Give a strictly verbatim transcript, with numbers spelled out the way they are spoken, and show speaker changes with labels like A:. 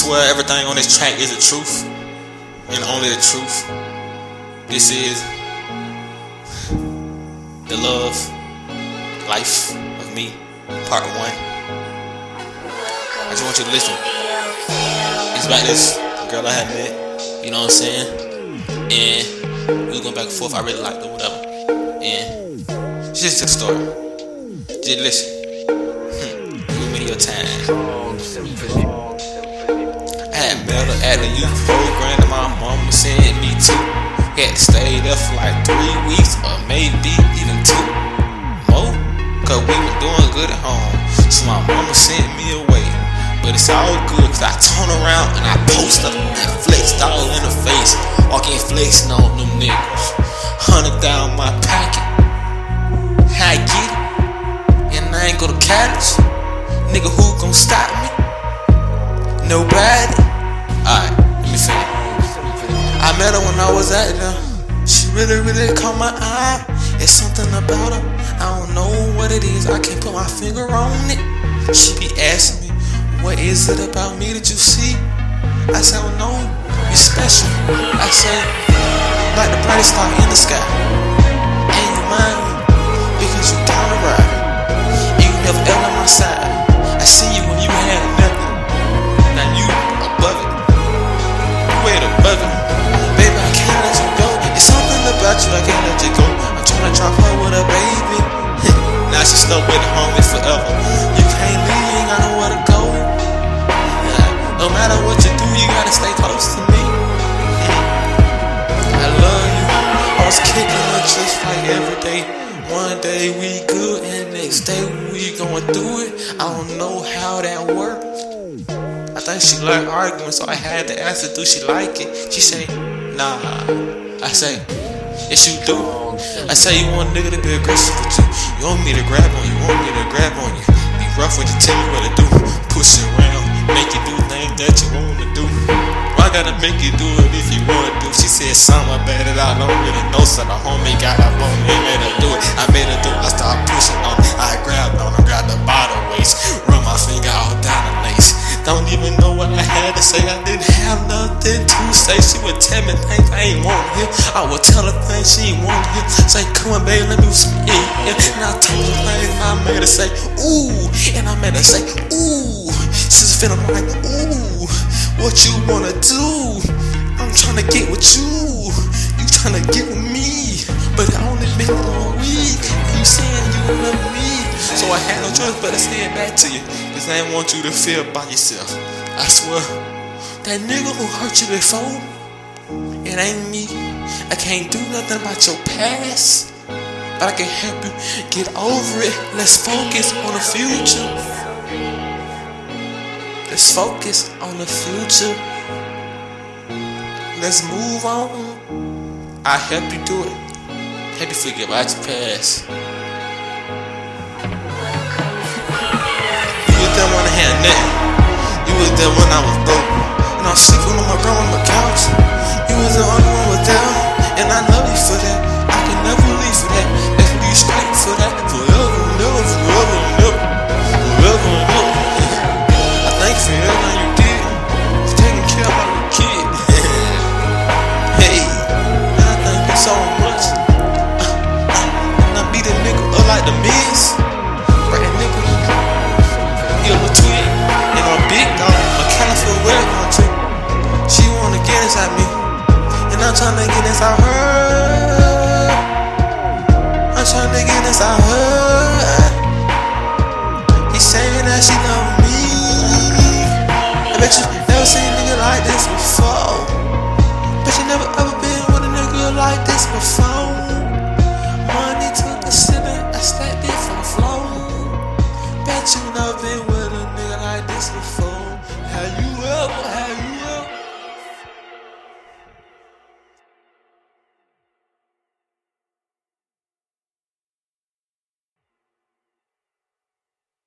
A: swear everything on this track is the truth, and only the truth. This is the love life of me, part one. I just want you to listen. It's about this girl I had met, you know what I'm saying? And we was going back and forth. I really liked her, whatever. And she just took the story. Just listen. Give me your time. I had met her at the youth program that my mama sent me to. Had to stay there for like three weeks or maybe even two more, cause we were doing good at home. So my mama sent me away, but it's all good cause I turn around and I post up and flexed all in her face. Walking flexing on them niggas. Hundred down my pocket. How I get it? And I ain't go to college. Nigga, who gon' stop me? Nobody. Alright, let me finish. I met her when I was out there. She really, really caught my eye. It's something about her, I don't know what it is. I can't put my finger on it. She be asking me, what is it about me that you see? I said, well, no, you're special. I said, like the brightest star in the sky. And you mind me, because you down the ride. You never ever on my side. I see you when you had nothing. Now you above it. You way above it. Baby, I can't let you go. It's something about you, I can't let you go. I'm trying to drop her with a baby. Now she stuck with the homie forever. You can't leave, you ain't got nowhere to go. No matter what you do, you gotta stay close to me. I love you. I was kicking her just like every day. One day we good and next day we going through it. I don't know how that works. I think she like arguing, so I had to ask her, do she like it? She say, nah. I say, yes you do. I say, you want a nigga to be aggressive with you. You want me to grab on you, you want me to grab on you. Be rough when you tell me what to do. Push it around, make you do things that you want to do. Why gotta make you do it if you want to do? She said something about it, I don't really know. So the homie got up on me and made her do it. I made her do it, I started pushing on it. I grabbed on her, grabbed the bottom waist, run my finger all down the lace. Don't even know what I had to say, I didn't have nothing to say. She would tell me things I ain't want to hear. I would tell her things she ain't want to hear. Say, come on baby, let me do some yeah, yeah. And I told her things and I made her say, ooh. And I made her say, ooh. She's feeling like, ooh. What you wanna do? I'm tryna get with you. You tryna get with me. But I only been one week. You saying you love me. So I had no choice but to say it back to you. Cause I didn't want you to feel by yourself. I swear, that nigga who hurt you before, it ain't me. I can't do nothing about your past, but I can help you get over it. Let's focus on the future. Let's focus on the future. Let's move on. I'll help you do it. Help you forget about your past. You was there when I had nothing. You was there when I was broke. And I was sleeping on my bro on the couch. You was the only one with them. And I love you for that. I can never leave for that. Let's be straight for that. Forever and ever, forever and ever. Forever and ever. I thank you for everything you did. For taking care of my kid. Hey, and I thank you so much. And I beat a nigga up like the Miz. Right, that nigga. He a little twig. And I'm big dog. My California wear on too. She wanna get inside me. And I'm tryna get inside her. I'm tryna get inside her. He's saying that she love me. I bet you never seen a nigga like this before. Bet you never ever been with a nigga like this before.